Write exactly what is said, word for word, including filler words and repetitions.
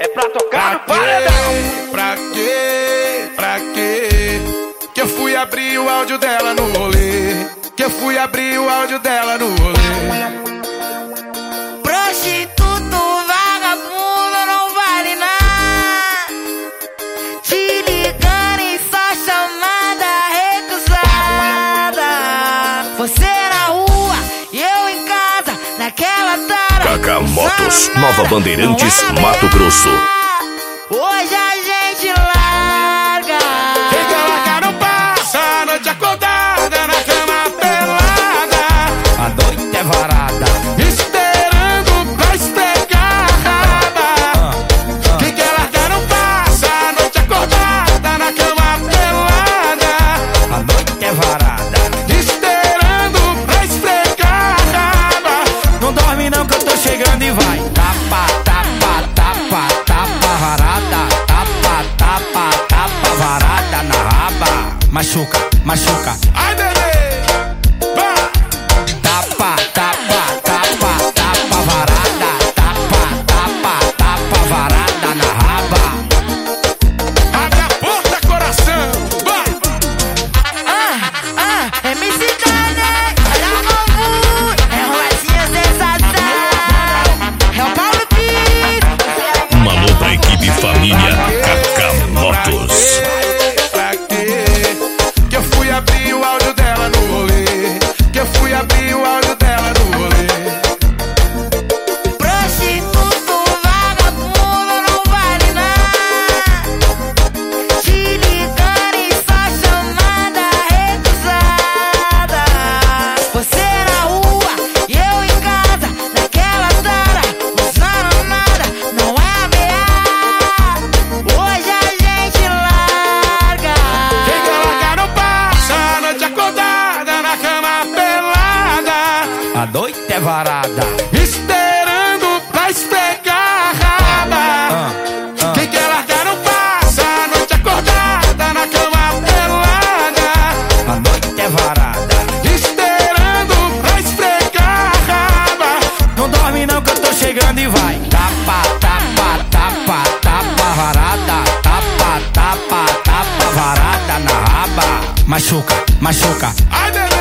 É pra tocar no paredão. Pra quê? Pra quê? Que eu fui abrir o áudio dela no rolê. Que eu fui abrir o áudio dela no rolê. Prostituto, vagabundo, não vale nada. Te ligando em só chamada recusada. Você na rua e eu em casa, naquela tara. Kaká Motos, Nova Bandeirantes, Mato Grosso. Hoje a gente larga. Quem quer largar não passa a noite acordada na cama pelada. A noite é varada, esperando pra espegar a raba. Quem quer largar não passa a noite acordada na cama pelada. a noite é varada. Esperando pra esfregar a raba. Não dorme não que eu tô chegando e vai. Tapa, tapa, tapa, tapa varada. Tapa, tapa, tapa varada na raba. Machuca, machuca. Ai, bebê, vai. Tapa, tapa, tapa, tapa varada. Tapa, tapa, tapa varada na raba. Abre a porta, coração, vai. Ah, ah, M C Dane, olha o novo. É o Rosinha Sensação. É o Paulo Pires. Um alô pra equipe família Kaká Motos. Pra quê? Que eu fui abrir o áudio dela no rolê. Que eu fui abrir o áudio dela no rolê. Prostituto, vagabundo, não vale nada. Te ligando em só chamada recusada. Você na rua e eu em casa, naquela tara, usando nada, não é ameaça. Hoje a gente larga. Quem quer largar não passa a noite acordada na cama pelada. A noite é varada. Esperando pra espegar a raba. Quem quer largar não passa a noite acordada na cama pelada. A noite é varada. Esperando pra esfregar a raba. Não dorme não que eu tô chegando e vai. Tapa, tapa, tapa, tapa varada. Tapa, tapa, tapa varada na raba. Machuca, machuca. Ai, bebê.